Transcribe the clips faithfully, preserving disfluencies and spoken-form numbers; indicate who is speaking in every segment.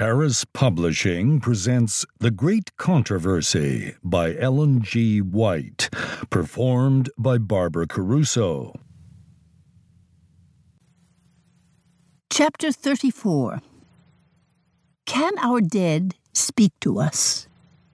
Speaker 1: Harris Publishing presents The Great Controversy by Ellen G. White, performed by Barbara Caruso.
Speaker 2: Chapter thirty-four. Can our dead speak to us?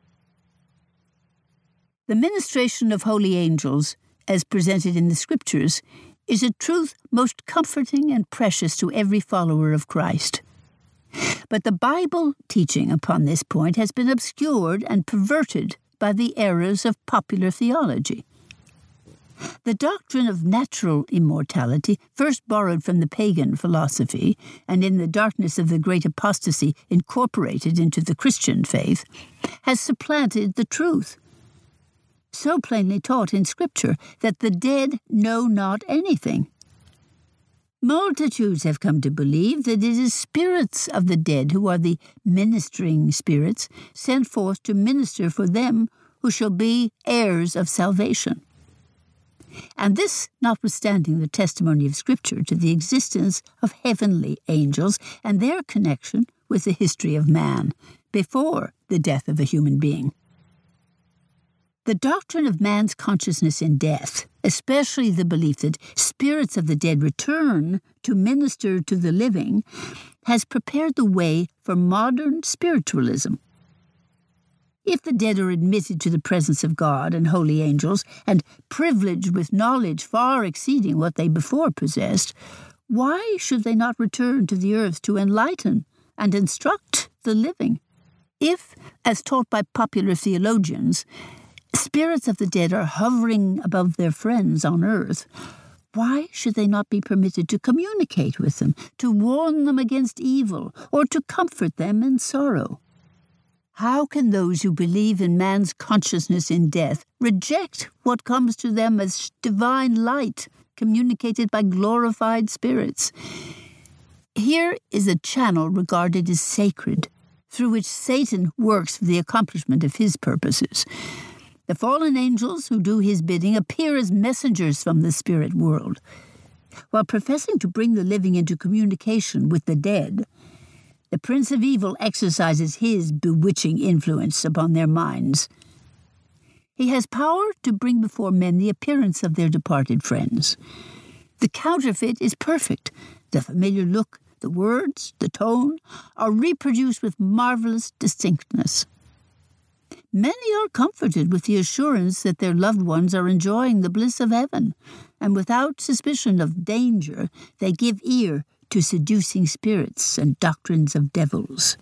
Speaker 2: The ministration of holy angels, as presented in the Scriptures, is a truth most comforting and precious to every follower of Christ. But the Bible teaching upon this point has been obscured and perverted by the errors of popular theology. The doctrine of natural immortality, first borrowed from the pagan philosophy, and in the darkness of the great apostasy incorporated into the Christian faith, has supplanted the truth, so plainly taught in Scripture that the dead know not anything. Multitudes have come to believe that it is spirits of the dead who are the ministering spirits sent forth to minister for them who shall be heirs of salvation. And this notwithstanding the testimony of Scripture to the existence of heavenly angels and their connection with the history of man before the death of a human being. The doctrine of man's consciousness in death, especially the belief that spirits of the dead return to minister to the living, has prepared the way for modern spiritualism. If the dead are admitted to the presence of God and holy angels, and privileged with knowledge far exceeding what they before possessed, why should they not return to the earth to enlighten and instruct the living? If, as taught by popular theologians, spirits of the dead are hovering above their friends on earth, why should they not be permitted to communicate with them, to warn them against evil, or to comfort them in sorrow? How can those who believe in man's consciousness in death reject what comes to them as divine light communicated by glorified spirits? Here is a channel regarded as sacred, through which Satan works for the accomplishment of his purposes. The fallen angels who do his bidding appear as messengers from the spirit world. While professing to bring the living into communication with the dead, the prince of evil exercises his bewitching influence upon their minds. He has power to bring before men the appearance of their departed friends. The counterfeit is perfect. The familiar look, the words, the tone are reproduced with marvelous distinctness. Many are comforted with the assurance that their loved ones are enjoying the bliss of heaven, and without suspicion of danger, they give ear to seducing spirits and doctrines of devils.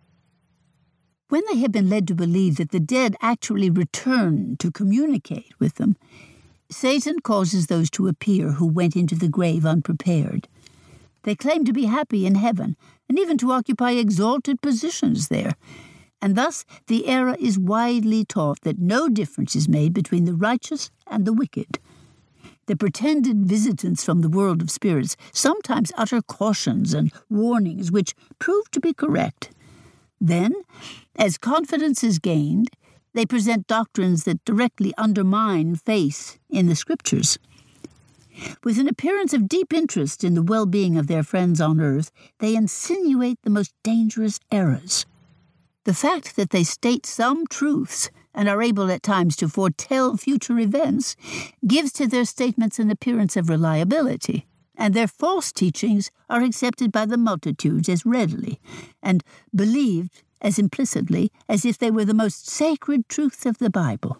Speaker 2: When they have been led to believe that the dead actually return to communicate with them, Satan causes those to appear who went into the grave unprepared. They claim to be happy in heaven, and even to occupy exalted positions there. And thus the error is widely taught that no difference is made between the righteous and the wicked. The pretended visitants from the world of spirits sometimes utter cautions and warnings which prove to be correct. Then, as confidence is gained, they present doctrines that directly undermine faith in the Scriptures. With an appearance of deep interest in the well-being of their friends on earth, they insinuate the most dangerous errors. The fact that they state some truths and are able at times to foretell future events gives to their statements an appearance of reliability, and their false teachings are accepted by the multitudes as readily and believed as implicitly as if they were the most sacred truths of the Bible.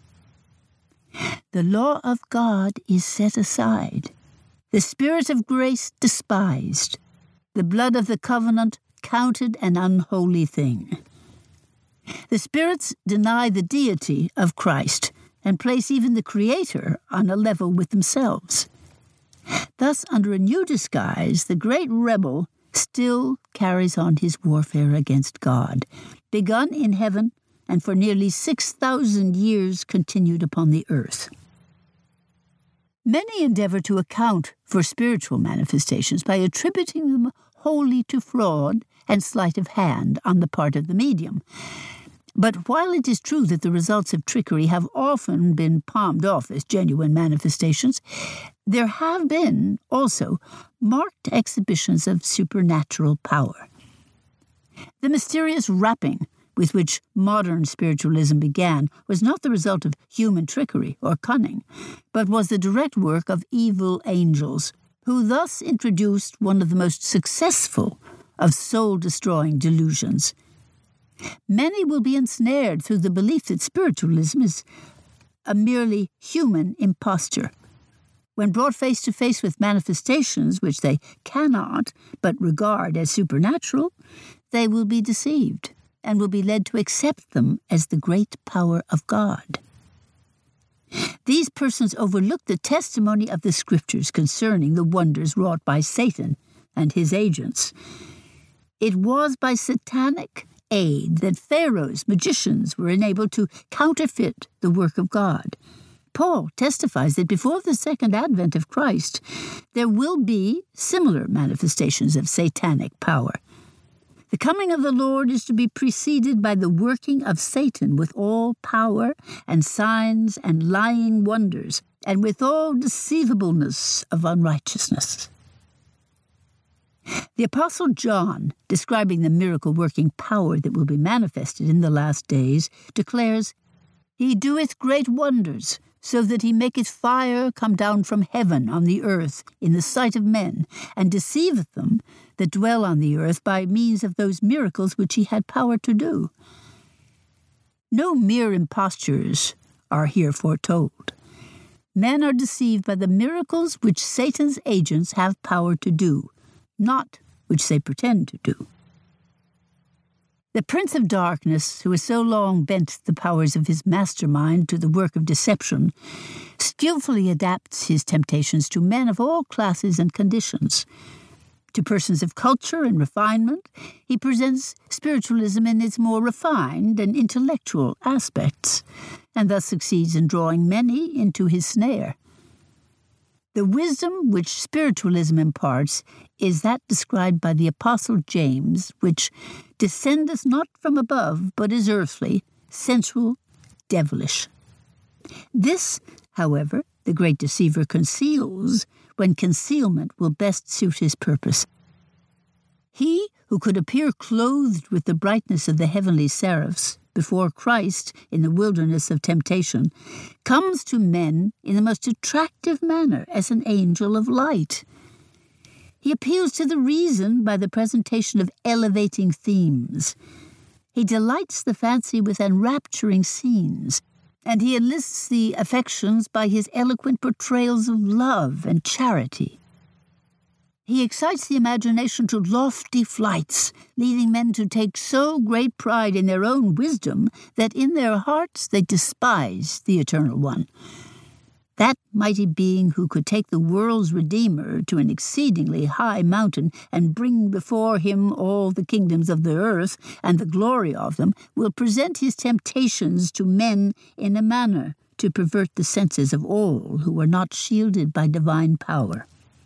Speaker 2: The law of God is set aside, the Spirit of grace despised, the blood of the covenant counted an unholy thing. The spirits deny the deity of Christ and place even the Creator on a level with themselves. Thus, under a new disguise, the great rebel still carries on his warfare against God, begun in heaven and for nearly six thousand years continued upon the earth. Many endeavor to account for spiritual manifestations by attributing them wholly to fraud and sleight of hand on the part of the medium. But while it is true that the results of trickery have often been palmed off as genuine manifestations, there have been, also, marked exhibitions of supernatural power. The mysterious wrapping with which modern spiritualism began was not the result of human trickery or cunning, but was the direct work of evil angels, who thus introduced one of the most successful of soul-destroying delusions. Many will be ensnared through the belief that spiritualism is a merely human imposture. When brought face to face with manifestations which they cannot but regard as supernatural, they will be deceived and will be led to accept them as the great power of God. These persons overlook the testimony of the Scriptures concerning the wonders wrought by Satan and his agents. It was by satanic aid that Pharaoh's magicians were enabled to counterfeit the work of God. Paul testifies that before the second advent of Christ, there will be similar manifestations of satanic power. The coming of the Lord is to be preceded by the working of Satan with all power and signs and lying wonders, and with all deceivableness of unrighteousness. The Apostle John, describing the miracle-working power that will be manifested in the last days, declares, "He doeth great wonders, so that he maketh fire come down from heaven on the earth in the sight of men, and deceiveth them that dwell on the earth by means of those miracles which he had power to do." No mere impostures are here foretold. Men are deceived by the miracles which Satan's agents have power to do, not which they pretend to do. The Prince of Darkness, who has so long bent the powers of his mastermind to the work of deception, skillfully adapts his temptations to men of all classes and conditions. To persons of culture and refinement, he presents spiritualism in its more refined and intellectual aspects, and thus succeeds in drawing many into his snare. The wisdom which spiritualism imparts is that described by the Apostle James, which descendeth not from above, but is earthly, sensual, devilish. This, however, the great deceiver conceals when concealment will best suit his purpose. He who could appear clothed with the brightness of the heavenly seraphs before Christ in the wilderness of temptation, comes to men in the most attractive manner as an angel of light. He appeals to the reason by the presentation of elevating themes. He delights the fancy with enrapturing scenes, and he enlists the affections by his eloquent portrayals of love and charity. He excites the imagination to lofty flights, leading men to take so great pride in their own wisdom that in their hearts they despise the Eternal One. That mighty being who could take the world's Redeemer to an exceedingly high mountain and bring before him all the kingdoms of the earth and the glory of them, will present his temptations to men in a manner to pervert the senses of all who are not shielded by divine power.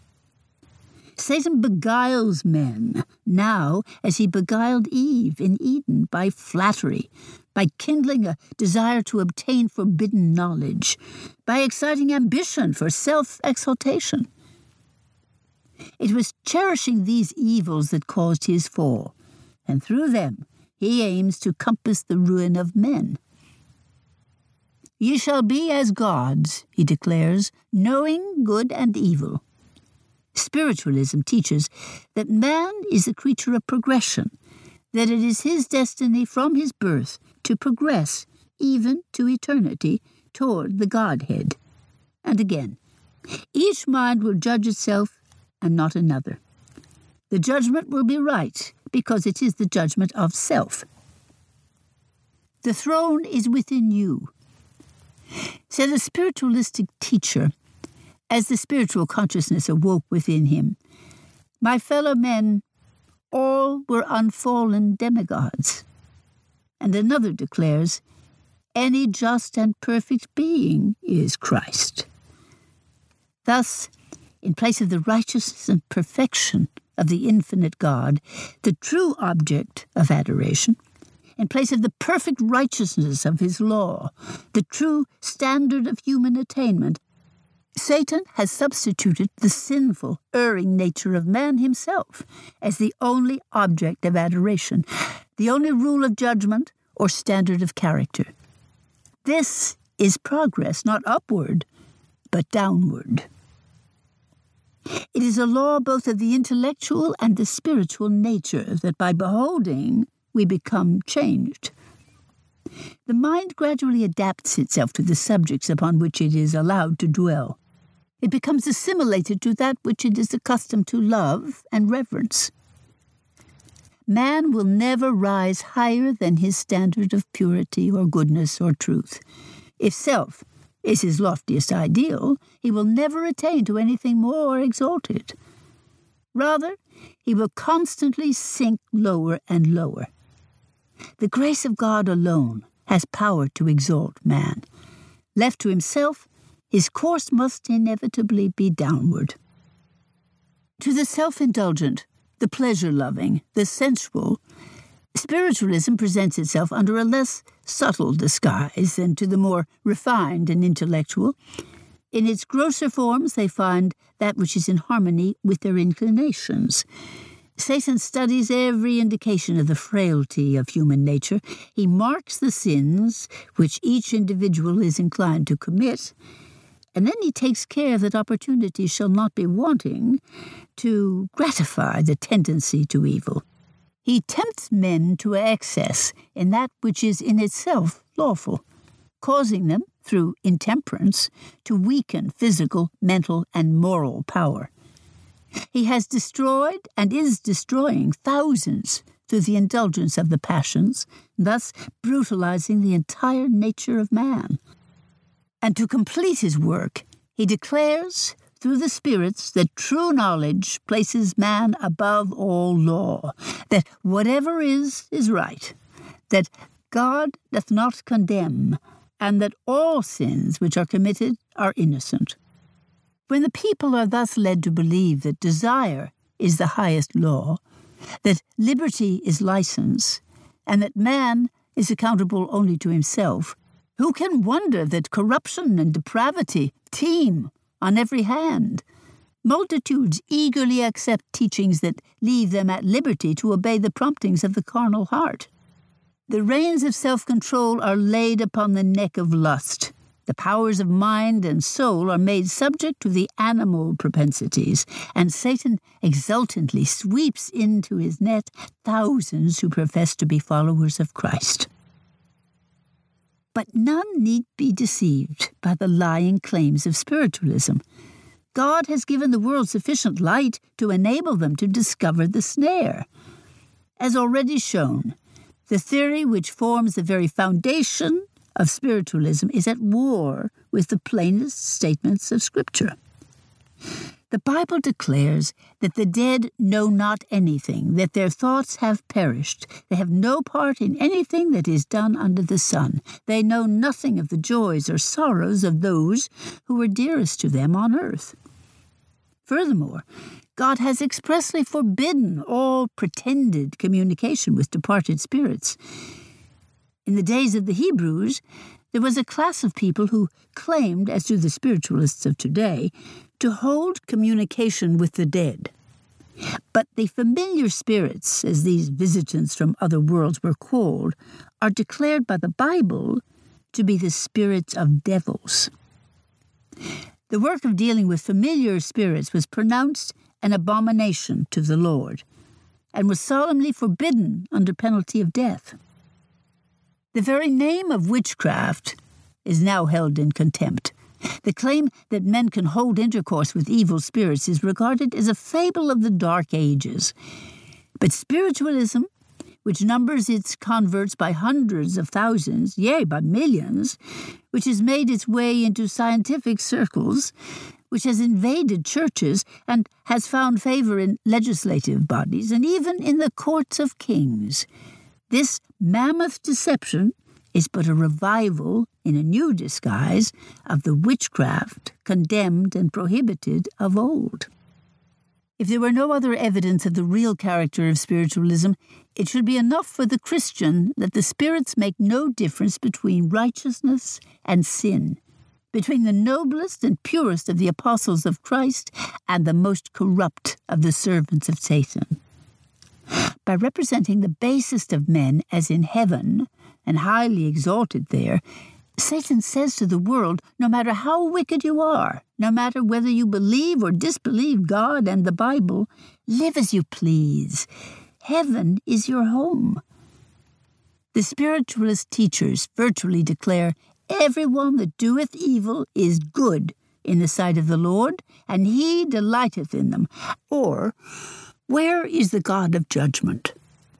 Speaker 2: Satan beguiles men now as he beguiled Eve in Eden by flattery, by kindling a desire to obtain forbidden knowledge, by exciting ambition for self-exaltation. It was cherishing these evils that caused his fall, and through them he aims to compass the ruin of men. "Ye shall be as gods," he declares, "knowing good and evil." Spiritualism teaches that man is a creature of progression, that it is his destiny from his birth to progress, even to eternity, toward the Godhead. And again, each mind will judge itself and not another. The judgment will be right because it is the judgment of self. "The throne is within you," said a spiritualistic teacher, as the spiritual consciousness awoke within him. "My fellow men, all were unfallen demigods." And another declares, "Any just and perfect being is Christ." Thus, in place of the righteousness and perfection of the infinite God, the true object of adoration, in place of the perfect righteousness of his law, the true standard of human attainment, Satan has substituted the sinful, erring nature of man himself as the only object of adoration, the only rule of judgment or standard of character. This is progress, not upward, but downward. It is a law both of the intellectual and the spiritual nature that by beholding we become changed. The mind gradually adapts itself to the subjects upon which it is allowed to dwell. It becomes assimilated to that which it is accustomed to love and reverence. Man will never rise higher than his standard of purity or goodness or truth. If self is his loftiest ideal, he will never attain to anything more exalted. Rather, he will constantly sink lower and lower. The grace of God alone has power to exalt man. Left to himself, his course must inevitably be downward. To the self-indulgent, the pleasure-loving, the sensual, spiritualism presents itself under a less subtle disguise than to the more refined and intellectual. In its grosser forms, they find that which is in harmony with their inclinations. Satan studies every indication of the frailty of human nature. He marks the sins which each individual is inclined to commit, and then he takes care that opportunity shall not be wanting to gratify the tendency to evil. He tempts men to excess in that which is in itself lawful, causing them, through intemperance, to weaken physical, mental, and moral power. He has destroyed and is destroying thousands through the indulgence of the passions, thus brutalizing the entire nature of man. And to complete his work, he declares through the spirits that true knowledge places man above all law, that whatever is, is right, that God doth not condemn, and that all sins which are committed are innocent. When the people are thus led to believe that desire is the highest law, that liberty is license, and that man is accountable only to himself, who can wonder that corruption and depravity teem on every hand? Multitudes eagerly accept teachings that leave them at liberty to obey the promptings of the carnal heart. The reins of self-control are laid upon the neck of lust. The powers of mind and soul are made subject to the animal propensities, and Satan exultantly sweeps into his net thousands who profess to be followers of Christ. But none need be deceived by the lying claims of spiritualism. God has given the world sufficient light to enable them to discover the snare. As already shown, the theory which forms the very foundation of spiritualism is at war with the plainest statements of Scripture. The Bible declares that the dead know not anything, that their thoughts have perished. They have no part in anything that is done under the sun. They know nothing of the joys or sorrows of those who were dearest to them on earth. Furthermore, God has expressly forbidden all pretended communication with departed spirits. In the days of the Hebrews, there was a class of people who claimed, as do the spiritualists of today, to hold communication with the dead. But the familiar spirits, as these visitants from other worlds were called, are declared by the Bible to be the spirits of devils. The work of dealing with familiar spirits was pronounced an abomination to the Lord, and was solemnly forbidden under penalty of death. The very name of witchcraft is now held in contempt. The claim that men can hold intercourse with evil spirits is regarded as a fable of the Dark Ages. But spiritualism, which numbers its converts by hundreds of thousands, yea, by millions, which has made its way into scientific circles, which has invaded churches and has found favor in legislative bodies and even in the courts of kings. This mammoth deception is but a revival in a new disguise of the witchcraft condemned and prohibited of old. If there were no other evidence of the real character of spiritualism, it should be enough for the Christian that the spirits make no difference between righteousness and sin, between the noblest and purest of the apostles of Christ and the most corrupt of the servants of Satan. By representing the basest of men as in heaven and highly exalted there, Satan says to the world, no matter how wicked you are, no matter whether you believe or disbelieve God and the Bible, live as you please. Heaven is your home. The spiritualist teachers virtually declare, everyone that doeth evil is good in the sight of the Lord, and he delighteth in them. Or, where is the God of judgment?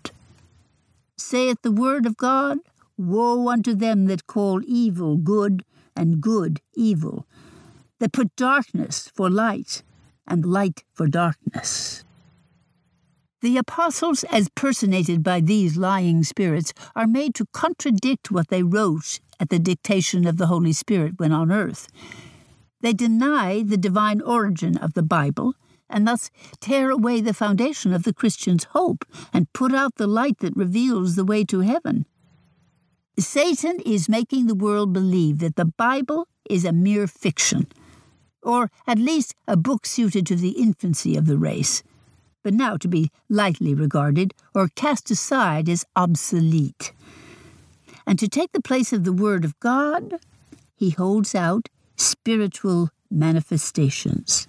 Speaker 2: Saith the word of God, woe unto them that call evil good, and good evil, that put darkness for light, and light for darkness. The apostles, as personated by these lying spirits, are made to contradict what they wrote at the dictation of the Holy Spirit when on earth. They deny the divine origin of the Bible, and thus tear away the foundation of the Christian's hope and put out the light that reveals the way to heaven. Satan is making the world believe that the Bible is a mere fiction, or at least a book suited to the infancy of the race, but now to be lightly regarded or cast aside as obsolete. And to take the place of the Word of God, he holds out spiritual manifestations.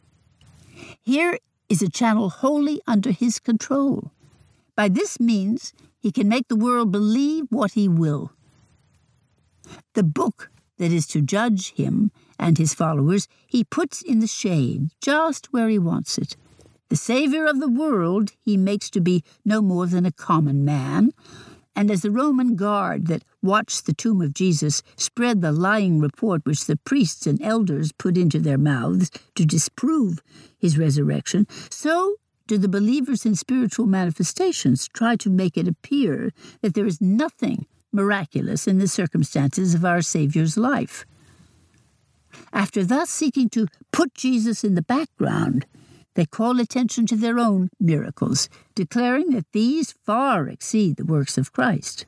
Speaker 2: Here is a channel wholly under his control. By this means, he can make the world believe what he will. The book that is to judge him and his followers, he puts in the shade, just where he wants it. The Savior of the world he makes to be no more than a common man, and as the Roman guard that watched the tomb of Jesus spread the lying report which the priests and elders put into their mouths to disprove his resurrection, so do the believers in spiritual manifestations try to make it appear that there is nothing miraculous in the circumstances of our Savior's life. After thus seeking to put Jesus in the background, they call attention to their own miracles, declaring that these far exceed the works of Christ.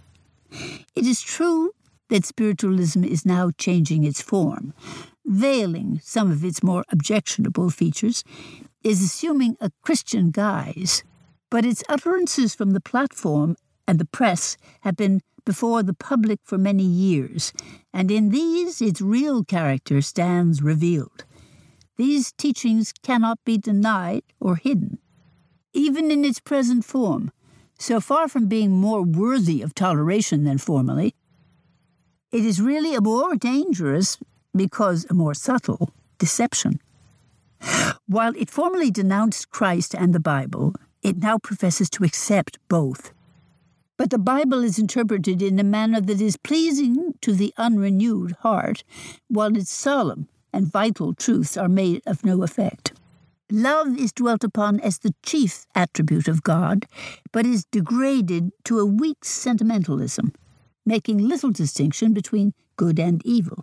Speaker 2: It is true that spiritualism is now changing its form, veiling some of its more objectionable features, is assuming a Christian guise, but its utterances from the platform and the press have been before the public for many years, and in these its real character stands revealed. These teachings cannot be denied or hidden. Even in its present form, so far from being more worthy of toleration than formerly, it is really a more dangerous, because a more subtle, deception. While it formerly denounced Christ and the Bible, it now professes to accept both. But the Bible is interpreted in a manner that is pleasing to the unrenewed heart, while its solemn and vital truths are made of no effect. Love is dwelt upon as the chief attribute of God, but is degraded to a weak sentimentalism, making little distinction between good and evil.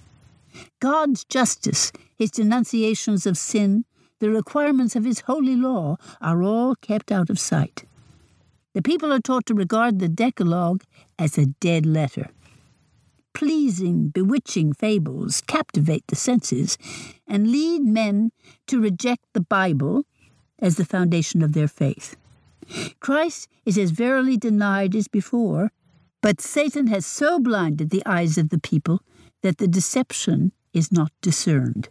Speaker 2: God's justice, his denunciations of sin, the requirements of his holy law are all kept out of sight. The people are taught to regard the Decalogue as a dead letter. Pleasing, bewitching fables captivate the senses and lead men to reject the Bible as the foundation of their faith. Christ is as verily denied as before, but Satan has so blinded the eyes of the people that the deception is not discerned.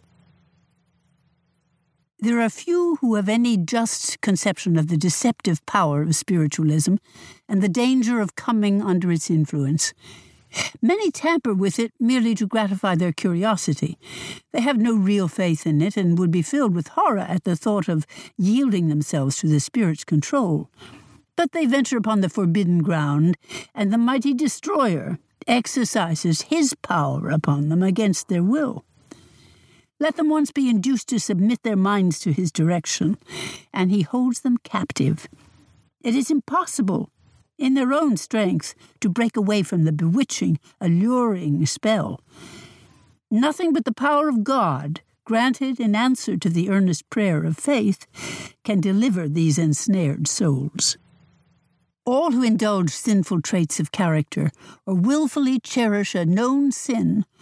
Speaker 2: There are few who have any just conception of the deceptive power of spiritualism and the danger of coming under its influence. Many tamper with it merely to gratify their curiosity. They have no real faith in it and would be filled with horror at the thought of yielding themselves to the Spirit's control. But they venture upon the forbidden ground, and the mighty destroyer exercises his power upon them against their will. Let them once be induced to submit their minds to his direction, and he holds them captive. It is impossible, in their own strength, to break away from the bewitching, alluring spell. Nothing but the power of God, granted in answer to the earnest prayer of faith, can deliver these ensnared souls. All who indulge sinful traits of character or willfully cherish a known sin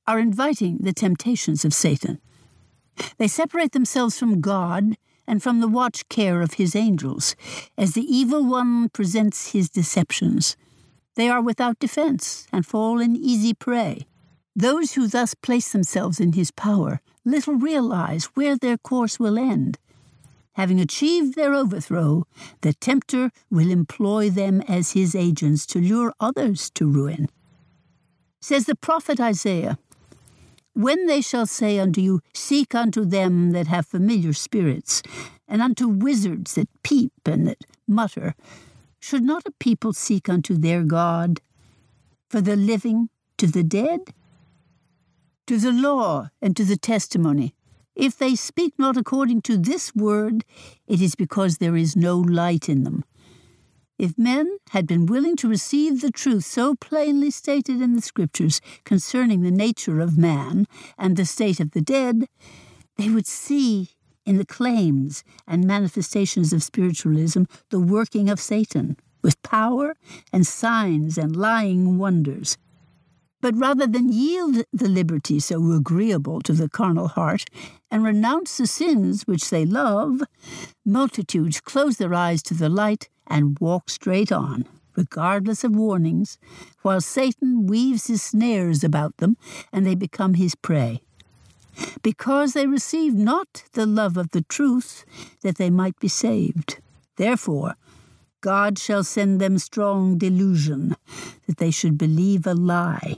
Speaker 2: are inviting the temptations of Satan. They separate themselves from God and from the watch care of his angels, as the evil one presents his deceptions. They are without defense and fall an easy prey. Those who thus place themselves in his power little realize where their course will end. Having achieved their overthrow, the tempter will employ them as his agents to lure others to ruin. Says the prophet Isaiah, "When they shall say unto you, Seek unto them that have familiar spirits, and unto wizards that peep and that mutter, should not a people seek unto their God? For the living to the dead? To the law and to the testimony. If they speak not according to this word, it is because there is no light in them." If men had been willing to receive the truth so plainly stated in the Scriptures concerning the nature of man and the state of the dead, they would see in the claims and manifestations of spiritualism the working of Satan, with power and signs and lying wonders. But rather than yield the liberty so agreeable to the carnal heart and renounce the sins which they love, multitudes close their eyes to the light and walk straight on, regardless of warnings, while Satan weaves his snares about them and they become his prey. Because they receive not the love of the truth, that they might be saved. Therefore, God shall send them strong delusion, that they should believe a lie.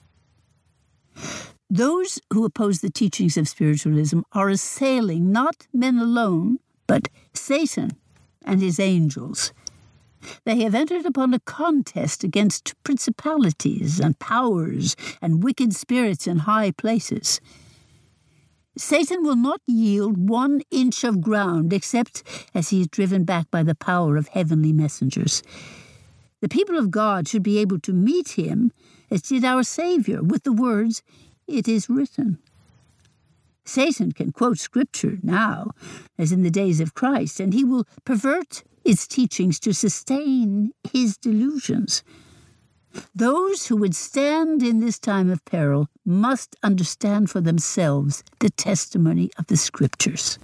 Speaker 2: Those who oppose the teachings of spiritualism are assailing not men alone, but Satan and his angels. They have entered upon a contest against principalities and powers and wicked spirits in high places. Satan will not yield one inch of ground except as he is driven back by the power of heavenly messengers. The people of God should be able to meet him as did our Savior with the words, "It is written." Satan can quote Scripture now, as in the days of Christ, and he will pervert its teachings to sustain his delusions. Those who would stand in this time of peril must understand for themselves the testimony of the Scriptures.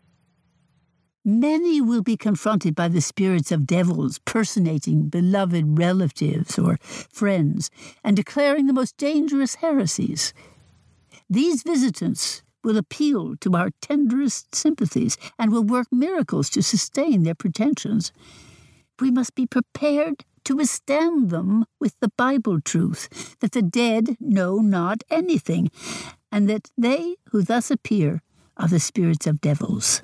Speaker 2: Many will be confronted by the spirits of devils personating beloved relatives or friends and declaring the most dangerous heresies. These visitants will appeal to our tenderest sympathies and will work miracles to sustain their pretensions. We must be prepared to withstand them with the Bible truth, that the dead know not anything, and that they who thus appear are the spirits of devils.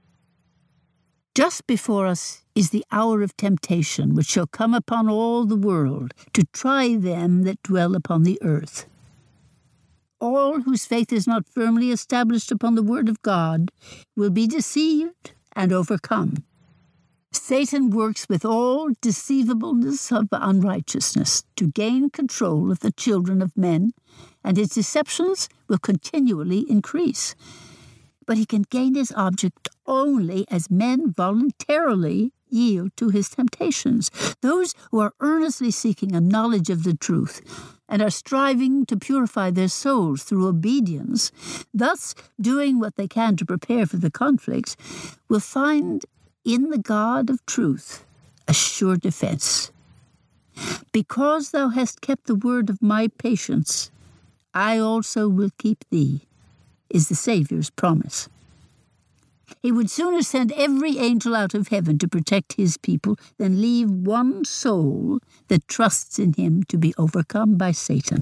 Speaker 2: Just before us is the hour of temptation, which shall come upon all the world, to try them that dwell upon the earth. All whose faith is not firmly established upon the word of God will be deceived and overcome. Satan works with all deceivableness of unrighteousness to gain control of the children of men, and his deceptions will continually increase. But he can gain his object only as men voluntarily yield to his temptations. Those who are earnestly seeking a knowledge of the truth and are striving to purify their souls through obedience, thus doing what they can to prepare for the conflicts, will find in the God of truth a sure defense. Because thou hast kept the word of my patience, I also will keep thee, is the Saviour's promise. He would sooner send every angel out of heaven to protect his people than leave one soul that trusts in him to be overcome by Satan.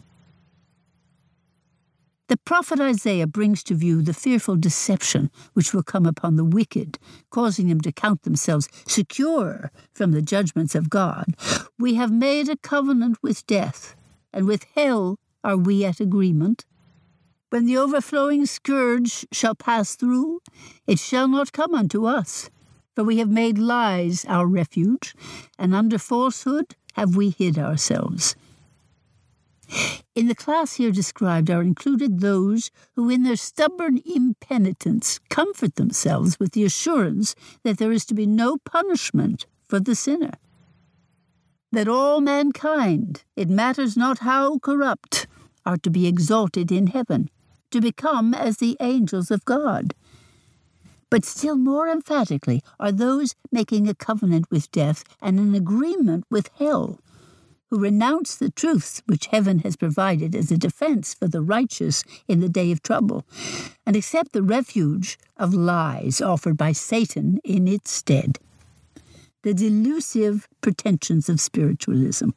Speaker 2: The prophet Isaiah brings to view the fearful deception which will come upon the wicked, causing them to count themselves secure from the judgments of God. We have made a covenant with death, and with hell are we at agreement. When the overflowing scourge shall pass through, it shall not come unto us, for we have made lies our refuge, and under falsehood have we hid ourselves. In the class here described are included those who in their stubborn impenitence comfort themselves with the assurance that there is to be no punishment for the sinner. That all mankind, it matters not how corrupt, are to be exalted in heaven, to become as the angels of God. But still more emphatically are those making a covenant with death and an agreement with hell, who renounce the truths which heaven has provided as a defense for the righteous in the day of trouble, and accept the refuge of lies offered by Satan in its stead. The delusive pretensions of spiritualism.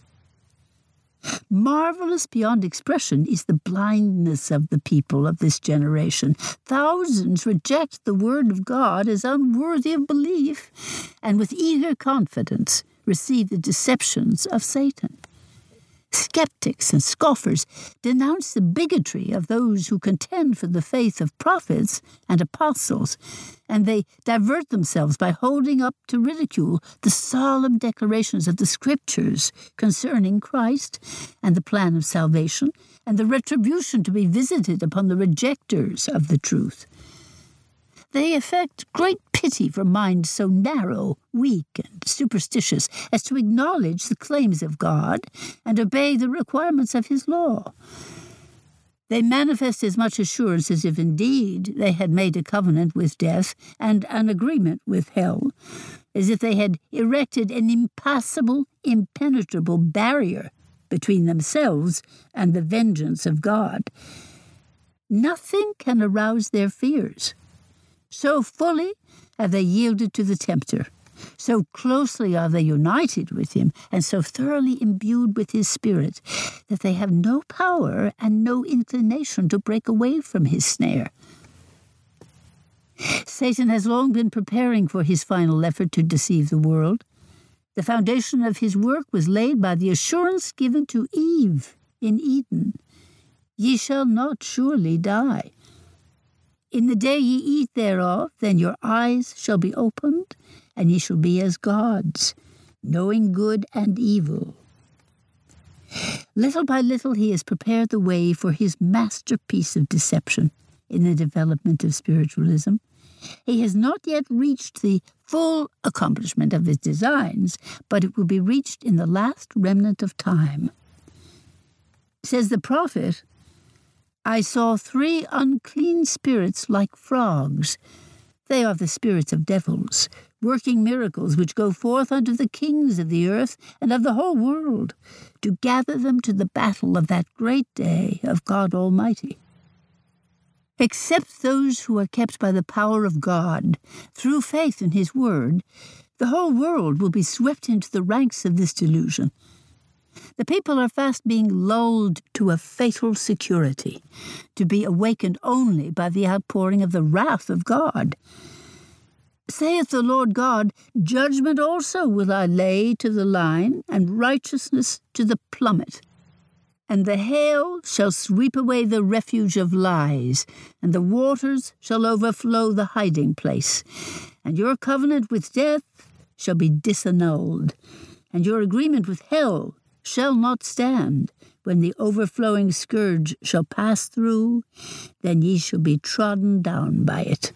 Speaker 2: Marvelous beyond expression is the blindness of the people of this generation. Thousands reject the word of God as unworthy of belief, and with eager confidence receive the deceptions of Satan. Skeptics and scoffers denounce the bigotry of those who contend for the faith of prophets and apostles, and they divert themselves by holding up to ridicule the solemn declarations of the Scriptures concerning Christ and the plan of salvation and the retribution to be visited upon the rejectors of the truth. They affect great pity for minds so narrow, weak, and superstitious as to acknowledge the claims of God and obey the requirements of his law. They manifest as much assurance as if indeed they had made a covenant with death and an agreement with hell, as if they had erected an impassable, impenetrable barrier between themselves and the vengeance of God. Nothing can arouse their fears. So fully have they yielded to the tempter, so closely are they united with him, and so thoroughly imbued with his spirit, that they have no power and no inclination to break away from his snare. Satan has long been preparing for his final effort to deceive the world. The foundation of his work was laid by the assurance given to Eve in Eden. Ye shall not surely die. In the day ye eat thereof, then your eyes shall be opened, and ye shall be as gods, knowing good and evil. Little by little he has prepared the way for his masterpiece of deception in the development of spiritualism. He has not yet reached the full accomplishment of his designs, but it will be reached in the last remnant of time. Says the prophet, I saw three unclean spirits like frogs. They are the spirits of devils, working miracles which go forth unto the kings of the earth and of the whole world, to gather them to the battle of that great day of God Almighty. Except those who are kept by the power of God, through faith in his word, the whole world will be swept into the ranks of this delusion. The people are fast being lulled to a fatal security, to be awakened only by the outpouring of the wrath of God. Saith the Lord God, judgment also will I lay to the line, and righteousness to the plummet. And the hail shall sweep away the refuge of lies, and the waters shall overflow the hiding place. And your covenant with death shall be disannulled, and your agreement with hell shall not stand. When the overflowing scourge shall pass through, then ye shall be trodden down by it.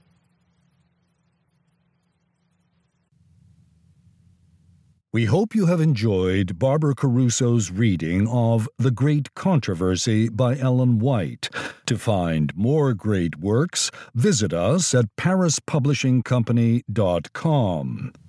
Speaker 1: We hope you have enjoyed Barbara Caruso's reading of The Great Controversy by Ellen White. To find more great works, visit us at paris publishing company dot com.